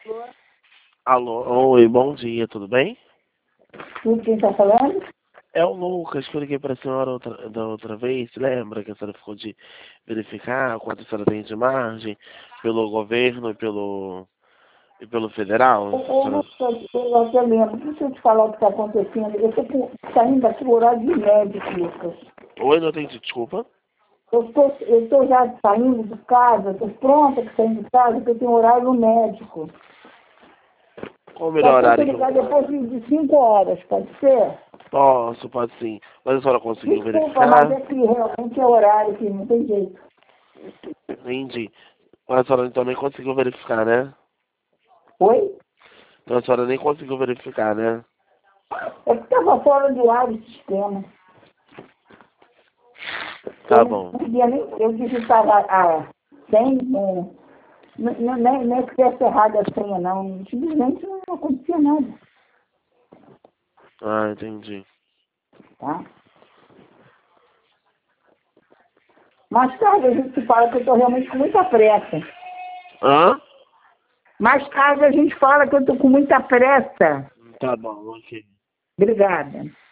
Alô, oi, bom dia, tudo bem? Quem está falando? É o Lucas, que eu liguei para a senhora da outra vez, lembra que a senhora ficou de verificar quanto a senhora tem de margem pelo governo e pelo federal? Ô, Lucas, eu até lembro. Deixa eu te falar o que está acontecendo. Eu estou saindo aqui o horário de médico, Lucas. Oi, não entendi, desculpa. Eu estou já saindo de casa, estou pronta para sair de casa, porque eu tenho horário no médico. Qual o Só melhor tenta horário que eu ligar depois de 5 horas, pode ser? posso? Pode sim. Mas a senhora conseguiu Desculpa, mas verificar? é que realmente é horário que não tem jeito. Entendi. Mas a senhora então nem conseguiu verificar, né? Oi? Então a senhora nem conseguiu verificar, né? É que estava fora do ar o sistema. Eu Tá não bom. conseguia nem. Eu digitava a senha, nem que tivesse errado a senha, não. Simplesmente não acontecia nada. Ah, entendi. Tá? Mais tarde a gente se fala que eu estou realmente com muita pressa. Hã? Mais tarde a gente fala que eu estou com muita pressa. Tá bom, ok. Obrigada.